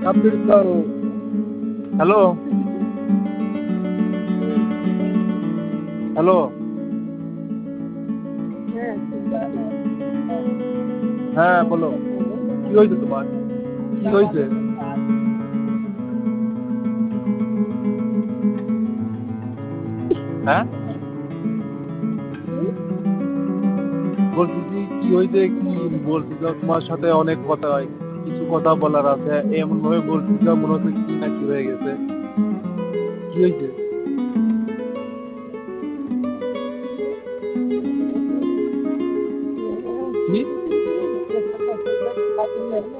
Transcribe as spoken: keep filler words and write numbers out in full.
Update দাও। Hello hello হ্যাঁ বলো, কি হয়েছে তোমার? কি হয়েছে? হ্যাঁ বলতেছি কি হয়েছে, কি বলতেছ? তোমার সাথে অনেক কথা হয়, কিছু কথা বলার আছে, এমন ভাবে বলতেছ মনে হচ্ছে কি না কি হয়ে গেছে। কি হয়েছে? কি